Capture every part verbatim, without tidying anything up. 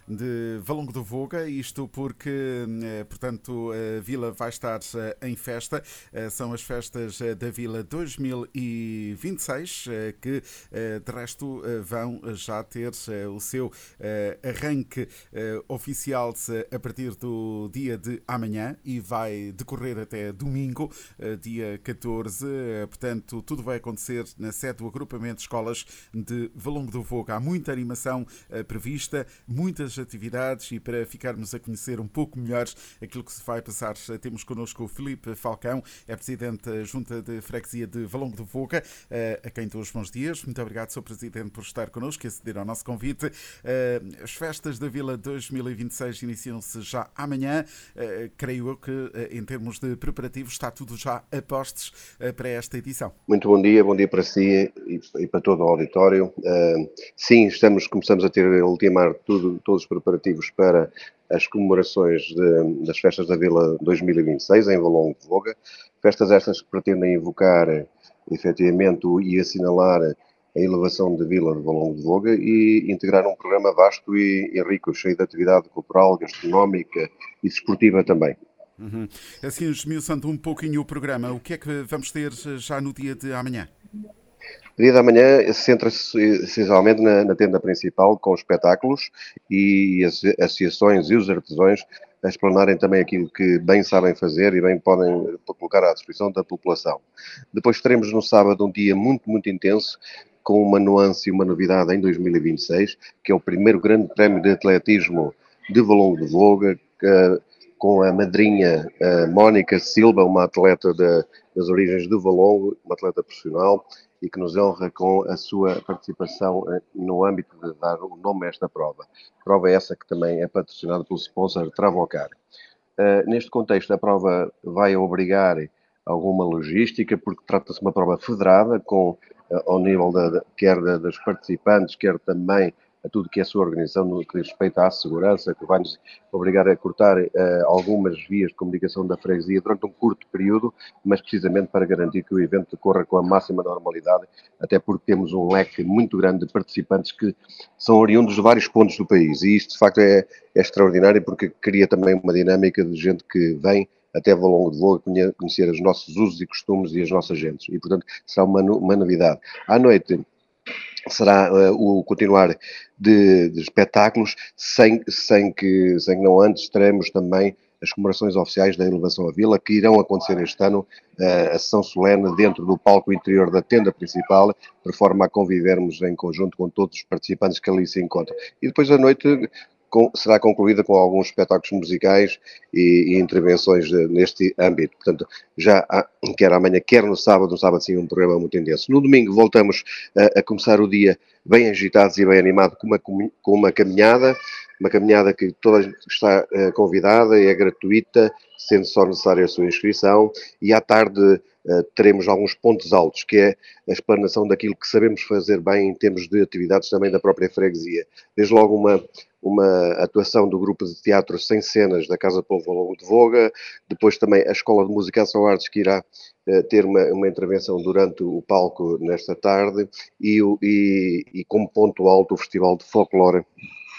de Valongo do Voga, isto porque, portanto, a Vila vai estar em festa. São as festas da Vila dois mil e vinte e seis, que de resto vão já ter o seu arranque oficial a partir do dia de amanhã e vai decorrer até domingo, dia catorze. Portanto, tudo vai acontecer na sede do agrupamento de escolas de Valongo do Voga. Há muita animação prevista, muitas atividades, e para ficarmos a conhecer um pouco melhor aquilo que se vai passar, temos connosco o Filipe Falcão, é presidente da Junta de Freguesia de Valongo do Voga, a quem dou os bons dias. Muito obrigado, senhor Presidente, por estar connosco e aceder ao nosso convite. As festas da Vila dois mil e vinte e seis iniciam-se já amanhã. Creio eu que, em termos de preparativos, está tudo já a postos para esta edição. Muito bom dia, bom dia para si e para todo o auditório. Sim, estamos, começamos a ter, a ultimar tudo, todos os preparativos para as comemorações de, das festas da Vila dois mil e vinte e seis em Valongo de Voga. Festas estas que pretendem evocar, efetivamente, e assinalar a elevação da Vila de Valongo de Voga e integrar um programa vasto e, e rico, cheio de atividade cultural, gastronómica e desportiva também. Uhum. Assim, esmiuçando um pouquinho o programa, o que é que vamos ter já no dia de amanhã? O dia de amanhã centra-se essencialmente na, na tenda principal, com espetáculos e as associações e os artesãos a explanarem também aquilo que bem sabem fazer e bem podem colocar à disposição da população. Depois teremos no sábado um dia muito, muito intenso, com uma nuance e uma novidade em dois mil e vinte e seis, que é o primeiro grande prémio de atletismo de Valongo de Voga, que, com a madrinha a Mónica Silva, uma atleta de, das origens do Valongo, uma atleta profissional, e que nos honra com a sua participação no âmbito de dar o nome a esta prova. Prova essa que também é patrocinada pelo sponsor Travocar. Uh, neste contexto, a prova vai obrigar alguma logística, porque trata-se de uma prova federada, com, uh, ao nível da, quer da, dos participantes, quer também a tudo que é a sua organização no que diz respeito à segurança, que vai-nos obrigar a cortar uh, algumas vias de comunicação da freguesia durante um curto período, mas precisamente para garantir que o evento decorra com a máxima normalidade, até porque temos um leque muito grande de participantes que são oriundos de vários pontos do país, e isto de facto é, é extraordinário, porque cria também uma dinâmica de gente que vem até Valongo de Voga conhecer os nossos usos e costumes e as nossas gentes, e portanto será uma, uma novidade. À noite será uh, o continuar de, de espetáculos, sem, sem, que, sem que não antes teremos também as comemorações oficiais da elevação à Vila, que irão acontecer este ano, uh, a sessão solene dentro do palco interior da tenda principal, de forma a convivermos em conjunto com todos os participantes que ali se encontram. E depois à noite com, será concluída com alguns espetáculos musicais e, e intervenções de, neste âmbito. Portanto, já há, quer amanhã, quer no sábado, no sábado sim, um programa muito intenso. No domingo voltamos a, a começar o dia bem agitados e bem animado com uma, com uma caminhada, uma caminhada que toda está uh, convidada, é gratuita, sendo só necessária a sua inscrição, e à tarde uh, teremos alguns pontos altos, que é a explanação daquilo que sabemos fazer bem em termos de atividades também da própria freguesia. Desde logo uma, uma atuação do grupo de teatro Sem Cenas da Casa Povo Valongo de Voga, depois também a Escola de Música e Ação Artes, que irá uh, ter uma, uma intervenção durante o palco nesta tarde, e, e, e como ponto alto o Festival de Folclore,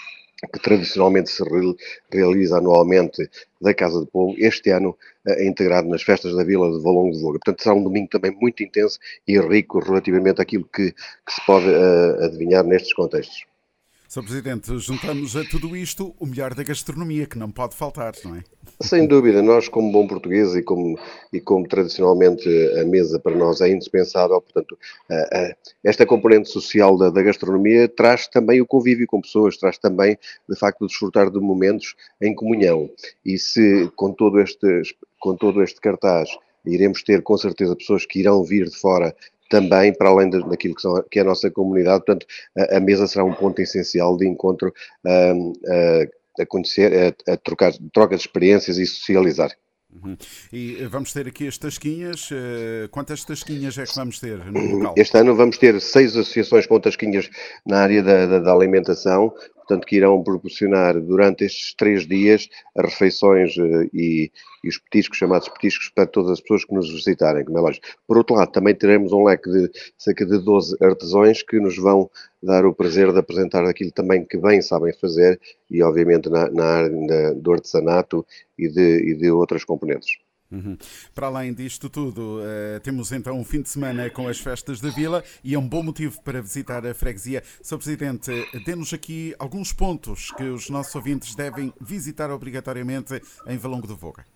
que tradicionalmente se realiza anualmente da Casa do Povo, este ano é integrado nas festas da Vila de Valongo de Voga. Portanto, será um domingo também muito intenso e rico relativamente àquilo que, que se pode uh, adivinhar nestes contextos. senhor Presidente, juntamos a tudo isto o melhor da gastronomia, que não pode faltar, não é? Sem dúvida, nós como bom português e como, e como tradicionalmente a mesa para nós é indispensável, portanto, uh, uh, esta componente social da, da gastronomia traz também o convívio com pessoas, traz também, de facto, o desfrutar de momentos em comunhão. E se com todo este, com todo este cartaz iremos ter com certeza pessoas que irão vir de fora também, para além daquilo que, são, que é a nossa comunidade, portanto, a, a mesa será um ponto essencial de encontro uh, uh, a conhecer, a, a trocar troca de experiências e socializar. Uhum. E vamos ter aqui as tasquinhas. Quantas tasquinhas é que vamos ter no local? Este ano vamos ter seis associações com tasquinhas na área da, da, da alimentação. portanto, que irão proporcionar durante estes três dias as refeições e, e os petiscos, chamados petiscos, para todas as pessoas que nos visitarem, como é lógico. Por outro lado, também teremos um leque de cerca de doze artesãos que nos vão dar o prazer de apresentar aquilo também que bem sabem fazer e, obviamente, na, na área do artesanato e de, e de outras componentes. Uhum. Para além disto tudo, uh, temos então um fim de semana com as festas da Vila e é um bom motivo para visitar a freguesia. senhor Presidente, dê-nos aqui alguns pontos que os nossos ouvintes devem visitar obrigatoriamente em Valongo do Voga.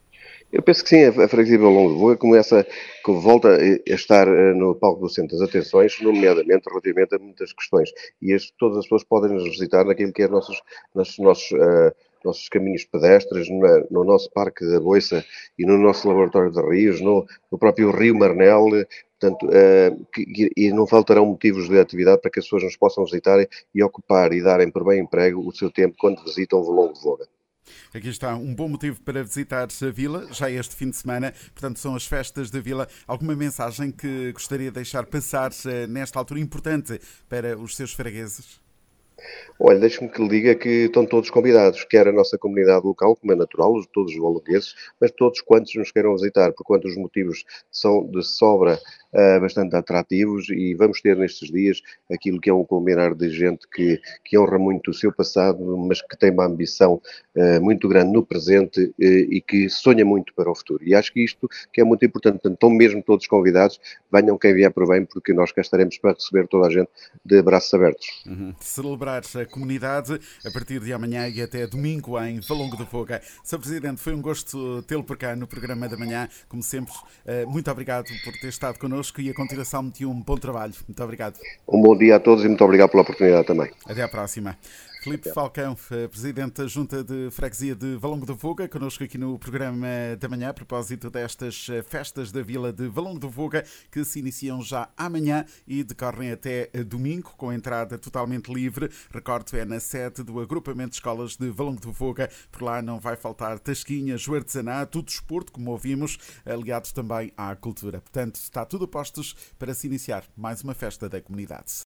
Eu penso que sim, a freguesia de Valongo do Voga começa, que volta a estar no palco do centro das atenções, nomeadamente relativamente a muitas questões. E este, todas as pessoas podem nos visitar naquilo que é nossos, nossos, nossos, uh, nossos caminhos pedestres, no, no nosso Parque da Boiça e no nosso Laboratório de Rios, no, no próprio Rio Marnel. Portanto, uh, que, e não faltarão motivos de atividade para que as pessoas nos possam visitar e ocupar e darem por bem emprego o seu tempo quando visitam Valongo do Voga. Aqui está um bom motivo para visitar a Vila, já este fim de semana, portanto são as festas da Vila. Alguma mensagem que gostaria de deixar passar nesta altura importante para os seus fregueses? Olha, deixe-me que lhe diga que estão todos convidados, quer a nossa comunidade local, como é natural, todos os valongueses, mas todos quantos nos queiram visitar, porque os motivos são de sobra uh, bastante atrativos e vamos ter nestes dias aquilo que é um combinar de gente que, que honra muito o seu passado, mas que tem uma ambição uh, muito grande no presente uh, e que sonha muito para o futuro. E acho que isto que é muito importante, portanto, estão mesmo todos convidados, venham quem vier por bem, porque nós cá estaremos para receber toda a gente de braços abertos. Uhum. Celebrar a comunidade a partir de amanhã e até domingo em Valongo do Voga. senhor Presidente, foi um gosto tê-lo por cá no programa da manhã, como sempre. Muito obrigado por ter estado connosco e a continuação de um bom trabalho. Muito obrigado. Um bom dia a todos e muito obrigado pela oportunidade também. Até à próxima. Filipe Falcão, Presidente da Junta de Freguesia de Valongo do Voga, connosco aqui no programa da manhã, a propósito destas festas da Vila de Valongo do Voga, que se iniciam já amanhã e decorrem até domingo, com entrada totalmente livre. Recordo, é na sede do Agrupamento de Escolas de Valongo do Voga. Por lá não vai faltar tasquinhas, o artesanato, o desporto, como ouvimos, aliado também à cultura. Portanto, está tudo a postos para se iniciar mais uma festa da comunidade.